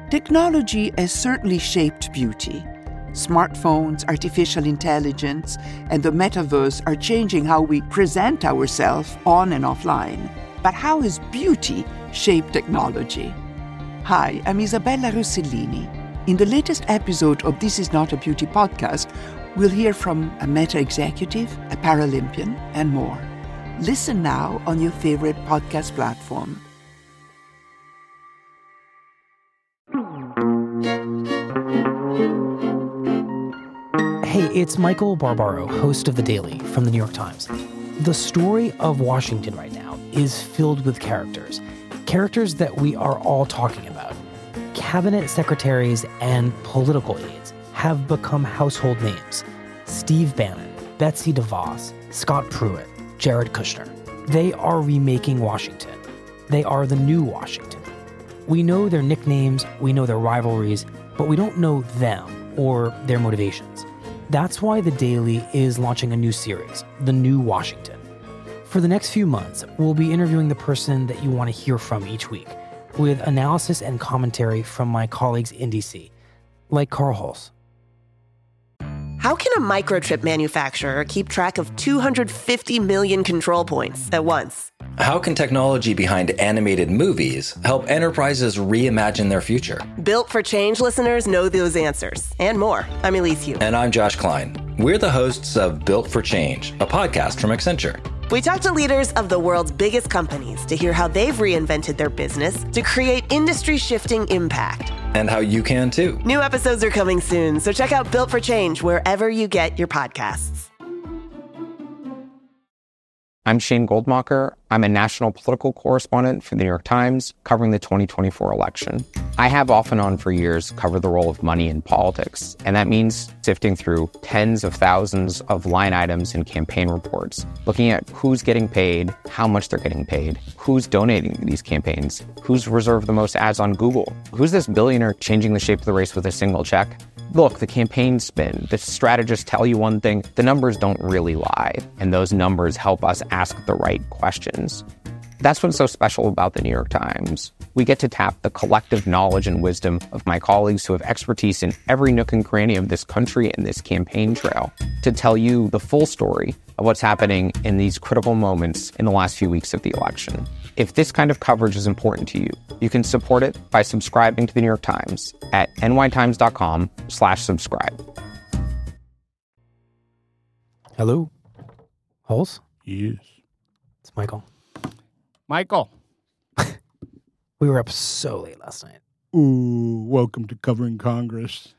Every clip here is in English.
Technology has certainly shaped beauty. Smartphones, artificial intelligence, and the metaverse are changing how we present ourselves on and offline. But how has beauty shaped technology? Hi, I'm Isabella Rossellini. In the latest episode of This Is Not a Beauty podcast, we'll hear from a Meta executive, a Paralympian, and more. Listen now on your favorite podcast platform. Hey, it's Michael Barbaro, host of The Daily from The New York Times. The story of Washington right now is filled with characters that we are all talking about. Cabinet secretaries and political aides have become household names. Steve Bannon, Betsy DeVos, Scott Pruitt, Jared Kushner. They are remaking Washington. They are the new Washington. We know their nicknames, we know their rivalries, but we don't know them or their motivations. That's why The Daily is launching a new series, The New Washington. For the next few months, we'll be interviewing the person that you want to hear from each week, with analysis and commentary from my colleagues in D.C., like Carl Hulse. How can a microchip manufacturer keep track of 250 million control points at once? How can technology behind animated movies help enterprises reimagine their future? Built for Change listeners know those answers and more. I'm Elise Hu. And I'm Josh Klein. We're the hosts of Built for Change, a podcast from Accenture. We talk to leaders of the world's biggest companies to hear how they've reinvented their business to create industry-shifting impact. And how you can too. New episodes are coming soon, so check out Built for Change wherever you get your podcasts. I'm Shane Goldmacher. I'm a national political correspondent for The New York Times, covering the 2024 election. I have off and on for years covered the role of money in politics, and that means sifting through tens of thousands of line items in campaign reports, looking at who's getting paid, how much they're getting paid, who's donating to these campaigns, who's reserved the most ads on Google, who's this billionaire changing the shape of the race with a single check. Look, the campaign spin, the strategists tell you one thing, the numbers don't really lie, and those numbers help us ask the right questions. That's what's so special about The New York Times. We get to tap the collective knowledge and wisdom of my colleagues who have expertise in every nook and cranny of this country and this campaign trail to tell you the full story of what's happening in these critical moments in the last few weeks of the election. If this kind of coverage is important to you, you can support it by subscribing to The New York Times at nytimes.com/subscribe. Hello? Hulse? Yes. It's Michael. Michael. We were up so late last night. Ooh, welcome to covering Congress.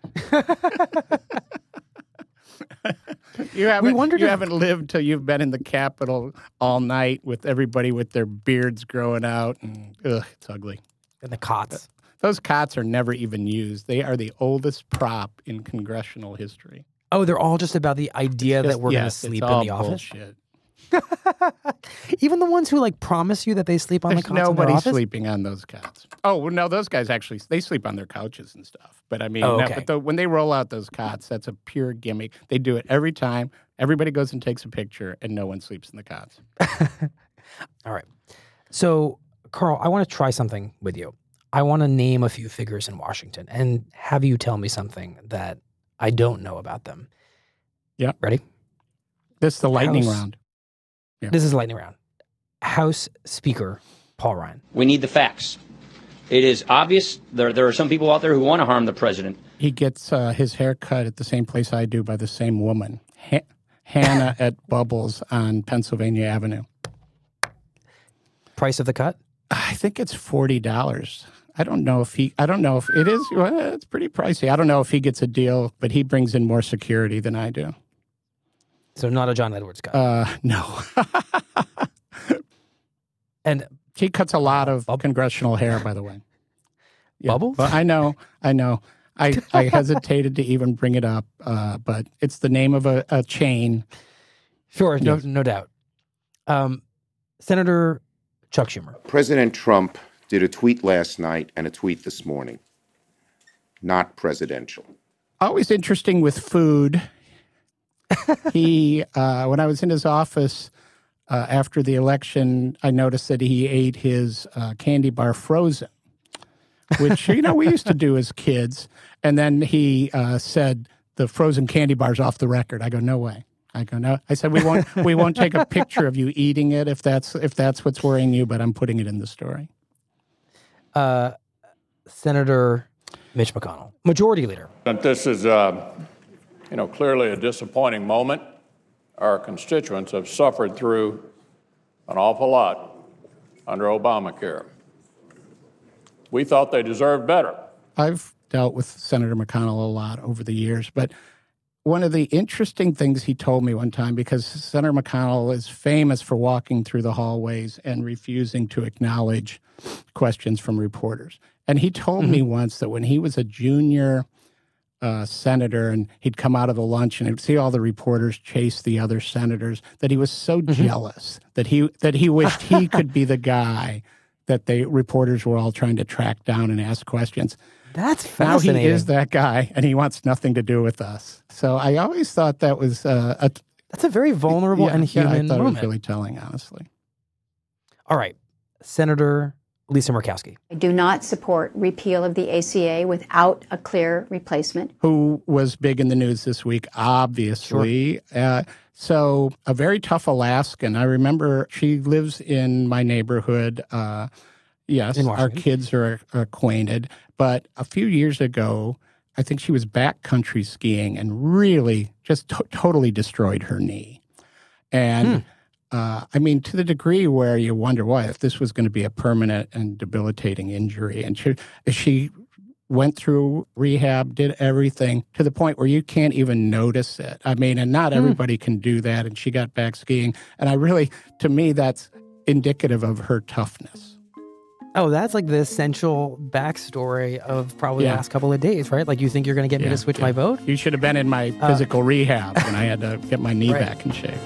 You haven't lived till you've been in the Capitol all night with everybody with their beards growing out. And, it's ugly. And the cots. Those cots are never even used. They are the oldest prop in congressional history. Oh, they're all just about the idea that we're going to sleep in the office? Bullshit. Even the ones who promise you that they sleep on the cots in their Nobody office? sleeping on those cots. Oh, well, no, those guys actually, they sleep on their couches and stuff. But I mean, when they roll out those cots, that's a pure gimmick. They do it every time. Everybody goes and takes a picture, and no one sleeps in the cots. All right. So, Carl, I want to try something with you. I want to name a few figures in Washington and have you tell me something that I don't know about them. Yeah. Ready? This is the lightning round. Yeah. This is lightning round. House Speaker Paul Ryan. We need the facts. It is obvious there are some people out there who want to harm the president. He gets his hair cut at the same place I do by the same woman, Hannah at Bubbles on Pennsylvania Avenue. Price of the cut? I think it's $40. I don't know if it is. Well, it's pretty pricey. I don't know if he gets a deal, but he brings in more security than I do. So not a John Edwards cut? No. And he cuts a lot of congressional hair, by the way. Yeah. Bubbles? Well, I know. I hesitated to even bring it up, but it's the name of a chain. Sure, Yes. no doubt. Senator Chuck Schumer. President Trump did a tweet last night and a tweet this morning. Not presidential. Always interesting with food. He, when I was in his office after the election, I noticed that he ate his candy bar frozen, which, we used to do as kids. And then he said, the frozen candy bar's off the record. I go, no way. I go, no. I said, we won't take a picture of you eating it if that's what's worrying you, but I'm putting it in the story. Senator Mitch McConnell, Majority Leader. This is, clearly a disappointing moment. Our constituents have suffered through an awful lot under Obamacare. We thought they deserved better. I've dealt with Senator McConnell a lot over the years, but one of the interesting things he told me one time, because Senator McConnell is famous for walking through the hallways and refusing to acknowledge questions from reporters. And he told me once that when he was a junior senator and he'd come out of the lunch and he'd see all the reporters chase the other senators, that he was so jealous that he wished he could be the guy that the reporters were all trying to track down and ask questions. That's fascinating. Now he is that guy, and he wants nothing to do with us. So I always thought that was that's a very vulnerable and human I thought moment. It was really telling, honestly. All right, Senator Lisa Murkowski. I do not support repeal of the ACA without a clear replacement. Who was big in the news this week, obviously. Sure. So a very tough Alaskan. I remember she lives in my neighborhood. Yes, our kids are acquainted. But a few years ago, I think she was backcountry skiing and really just totally destroyed her knee. And to the degree where you wonder, if this was going to be a permanent and debilitating injury. And she went through rehab, did everything to the point where you can't even notice it. And not everybody can do that. And she got back skiing. And to me, that's indicative of her toughness. Oh, that's like the essential backstory of probably the last couple of days, right? Like, you think you're going to get me to switch my vote? You should have been in my physical rehab when I had to get my knee back in shape.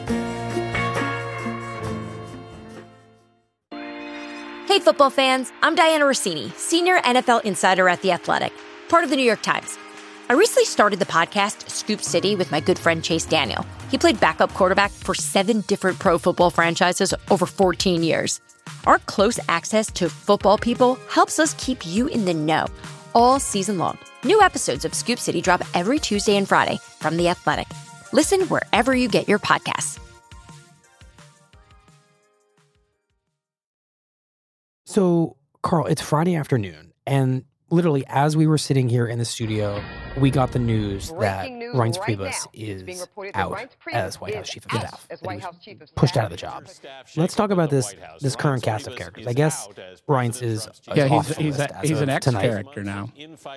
Hey, football fans. I'm Diana Rossini, senior NFL insider at The Athletic, part of the New York Times. I recently started the podcast Scoop City with my good friend Chase Daniel. He played backup quarterback for 7 different pro football franchises over 14 years. Our close access to football people helps us keep you in the know all season long. New episodes of Scoop City drop every Tuesday and Friday from The Athletic. Listen wherever you get your podcasts. So, Carl, it's Friday afternoon, and literally as we were sitting here in the studio, we got the news that Reince Priebus is out as White House Chief of Staff. He was pushed out of the job. Let's talk about this current cast of characters. I guess Reince is he's an ex-character now.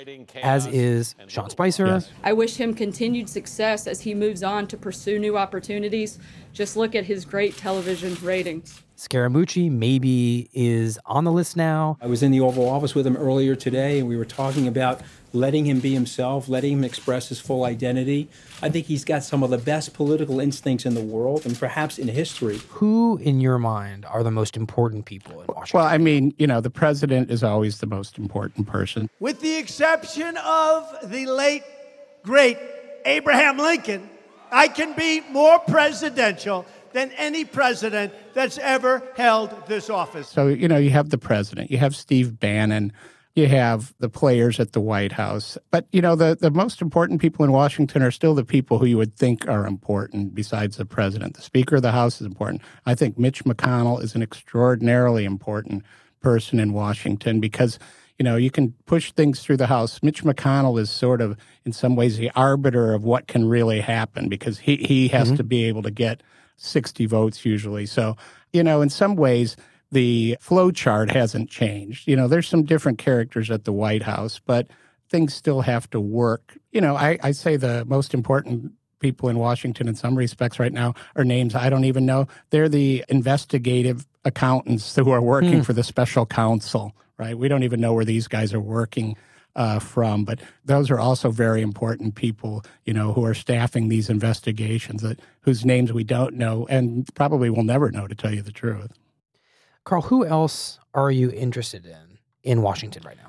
As is Sean Spicer. Yes. I wish him continued success as he moves on to pursue new opportunities. Just look at his great television ratings. Scaramucci maybe is on the list now. I was in the Oval Office with him earlier today, and we were talking about letting him be himself, letting him express his full identity. I think he's got some of the best political instincts in the world and perhaps in history. Who, in your mind, are the most important people in Washington? Well, the president is always the most important person. With the exception of the late, great Abraham Lincoln, I can be more presidential than any president that's ever held this office. So, you have the president, you have Steve Bannon, you have the players at the White House. But, the most important people in Washington are still the people who you would think are important besides the president. The Speaker of the House is important. I think Mitch McConnell is an extraordinarily important person in Washington because, you can push things through the House. Mitch McConnell is sort of, in some ways, the arbiter of what can really happen because he has to be able to get 60 votes usually. So, in some ways, the flow chart hasn't changed. There's some different characters at the White House, but things still have to work. I say the most important people in Washington in some respects right now are names I don't even know. They're the investigative accountants who are working for the special counsel, right? We don't even know where these guys are working from. But those are also very important people, who are staffing these investigations whose names we don't know and probably will never know, to tell you the truth. Carl, who else are you interested in Washington right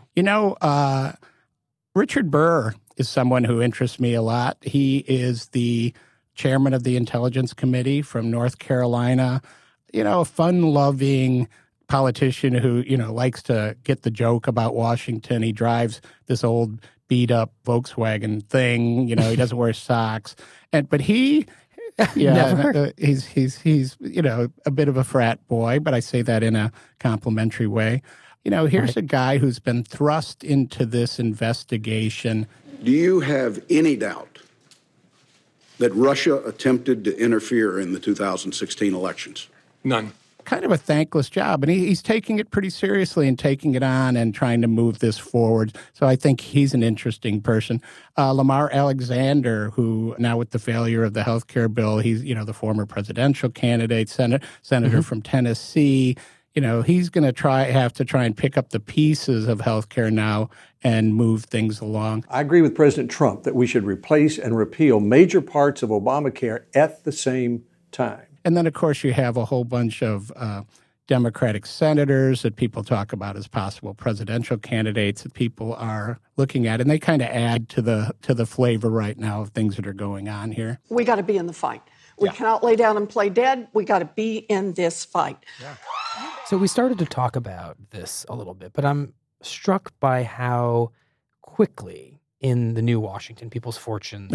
now? Richard Burr is someone who interests me a lot. He is the chairman of the Intelligence Committee from North Carolina, a fun-loving politician who, likes to get the joke about Washington. He drives this old beat-up Volkswagen thing. He doesn't wear socks. But he... Yeah, he's a bit of a frat boy, but I say that in a complimentary way. Here's a guy who's been thrust into this investigation. Do you have any doubt that Russia attempted to interfere in the 2016 elections? None. Kind of a thankless job, and he's taking it pretty seriously and taking it on and trying to move this forward. So I think he's an interesting person. Lamar Alexander, who now with the failure of the health care bill, he's the former presidential candidate, senator from Tennessee. He's going to have to try and pick up the pieces of health care now and move things along. I agree with President Trump that we should replace and repeal major parts of Obamacare at the same time. And then, of course, you have a whole bunch of Democratic senators that people talk about as possible presidential candidates that people are looking at, and they kind of add to the flavor right now of things that are going on here. We got to be in the fight. We cannot lay down and play dead. We got to be in this fight. Yeah. So we started to talk about this a little bit, but I'm struck by how quickly in the new Washington people's fortunes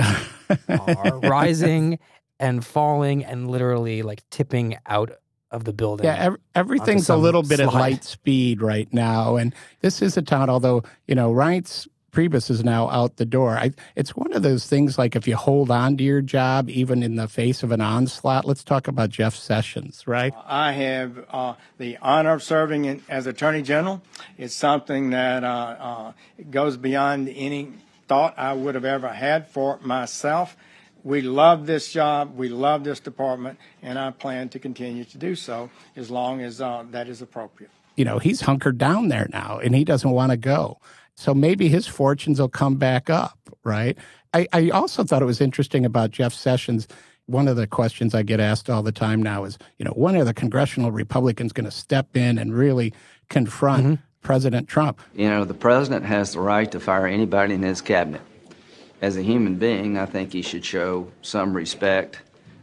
are rising and falling and literally tipping out of the building. Yeah, everything's a little bit at light speed right now. And this is a town, although, Reince Priebus is now out the door. It's one of those things like if you hold on to your job, even in the face of an onslaught. Let's talk about Jeff Sessions, right? I have the honor of serving as Attorney General. It's something that goes beyond any thought I would have ever had for myself. We love this job, we love this department, and I plan to continue to do so as long as that is appropriate. He's hunkered down there now, and he doesn't want to go. So maybe his fortunes will come back up, right? I also thought it was interesting about Jeff Sessions. One of the questions I get asked all the time now is, when are the congressional Republicans going to step in and really confront President Trump? The president has the right to fire anybody in his cabinet. As a human being, I think he should show some respect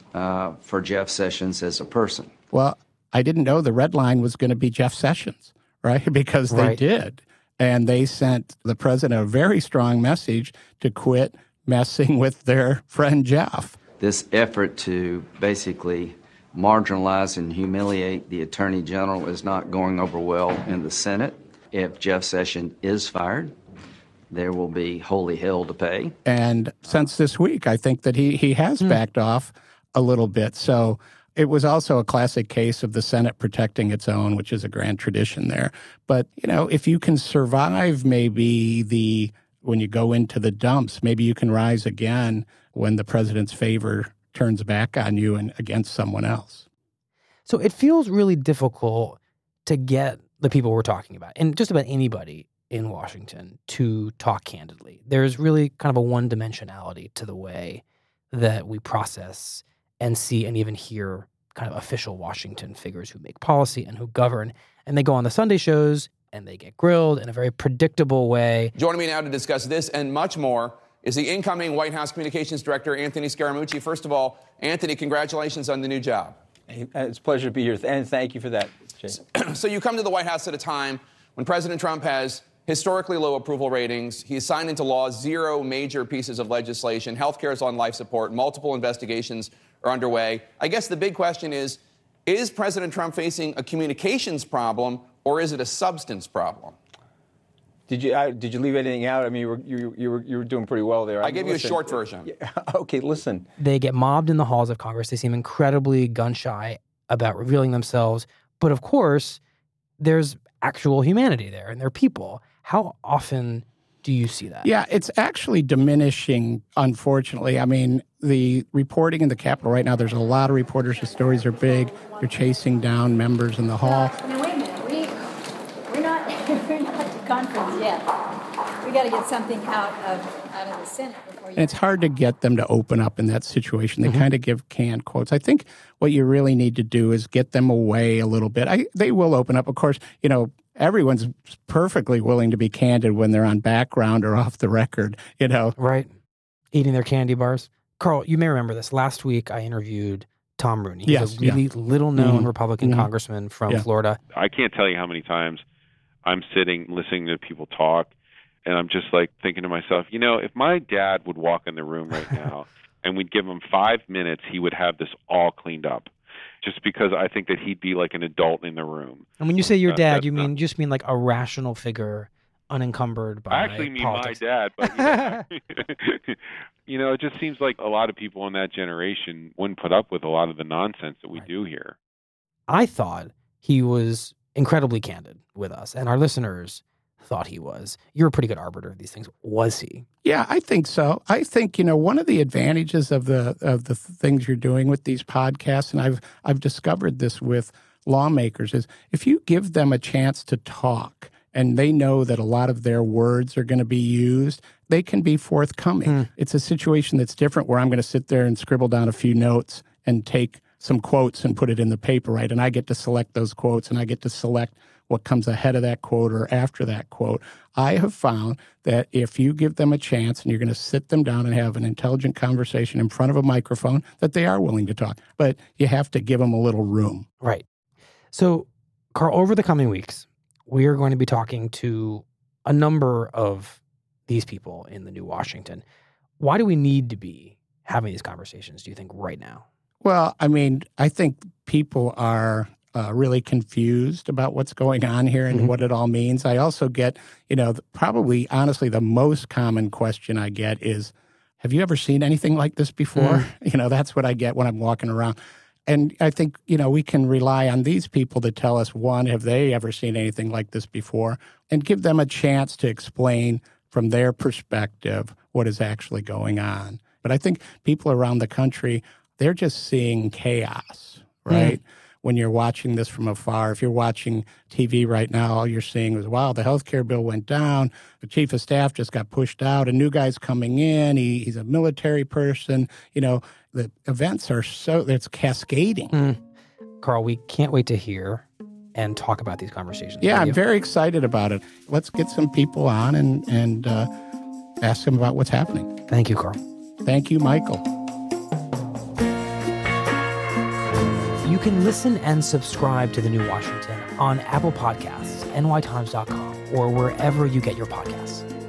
for Jeff Sessions as a person. Well, I didn't know the red line was going to be Jeff Sessions, right? Because they did. And they sent the president a very strong message to quit messing with their friend Jeff. This effort to basically marginalize and humiliate the Attorney General is not going over well in the Senate. If Jeff Sessions is fired, there will be holy hell to pay. And since this week, I think that he has backed off a little bit. So it was also a classic case of the Senate protecting its own, which is a grand tradition there. But, if you can survive maybe when you go into the dumps, maybe you can rise again when the president's favor turns back on you and against someone else. So it feels really difficult to get the people we're talking about, and just about anybody in Washington, to talk candidly. There's really kind of a one-dimensionality to the way that we process and see and even hear kind of official Washington figures who make policy and who govern. And they go on the Sunday shows and they get grilled in a very predictable way. Joining me now to discuss this and much more is the incoming White House Communications Director, Anthony Scaramucci. First of all, Anthony, congratulations on the new job. It's a pleasure to be here, and thank you for that, Jay. So you come to the White House at a time when President Trump has historically low approval ratings. He signed into law 0 major pieces of legislation. Healthcare is on life support. Multiple investigations are underway. I guess the big question is President Trump facing a communications problem, or is it a substance problem? Did you leave anything out? I mean, you were doing pretty well there. I gave you a short version. Okay, listen. They get mobbed in the halls of Congress. They seem incredibly gun-shy about revealing themselves. But of course, there's actual humanity there, and they're people. How often do you see that? Yeah, it's actually diminishing, unfortunately. I mean, the reporting in the Capitol right now, there's a lot of reporters. The stories are big. They're chasing down members in the hall. I mean, wait a minute. We're not to conference yet. We got to get something out of the Senate before you. And it's hard to get them to open up in that situation. They kind of give canned quotes. I think what you really need to do is get them away a little bit. They will open up. Of course, everyone's perfectly willing to be candid when they're on background or off the record, Right. Eating their candy bars. Carl, you may remember this. Last week, I interviewed Tom Rooney. He's a really little-known Republican congressman from Florida. I can't tell you how many times I'm sitting listening to people talk, and I'm just like thinking to myself, if my dad would walk in the room right now and we'd give him 5 minutes, he would have this all cleaned up. Just because I think that he'd be like an adult in the room. And when you say your dad, you just mean like a rational figure, unencumbered by I actually mean politics. my dad, but it just seems like a lot of people in that generation wouldn't put up with a lot of the nonsense that we do here. I thought he was incredibly candid with us, and our listeners thought he was. You're a pretty good arbiter of these things. Was he? Yeah, I think so. I think, one of the advantages of the things you're doing with these podcasts, and I've discovered this with lawmakers, is if you give them a chance to talk and they know that a lot of their words are going to be used, they can be forthcoming. It's a situation that's different where I'm going to sit there and scribble down a few notes and take some quotes and put it in the paper, right? And I get to select those quotes, and I get to select what comes ahead of that quote or after that quote. I have found that if you give them a chance and you're going to sit them down and have an intelligent conversation in front of a microphone, that they are willing to talk. But you have to give them a little room. Right. So, Carl, over the coming weeks, we are going to be talking to a number of these people in the new Washington. Why do we need to be having these conversations, do you think, right now? Well, I think people are really confused about what's going on here and what it all means. I also get, probably, honestly, the most common question I get is, have you ever seen anything like this before? That's what I get when I'm walking around. And I think, we can rely on these people to tell us, one, have they ever seen anything like this before? And give them a chance to explain from their perspective what is actually going on. But I think people around the country, they're just seeing chaos, right? When you're watching this from afar. If you're watching TV right now, all you're seeing is, wow, the health care bill went down. The chief of staff just got pushed out. A new guy's coming in. He's a military person. The events are it's cascading. Carl, we can't wait to hear and talk about these conversations. Yeah, I'm very excited about it. Let's get some people on and ask them about what's happening. Thank you, Carl. Thank you, Michael. You can listen and subscribe to The New Washington on Apple Podcasts, nytimes.com, or wherever you get your podcasts.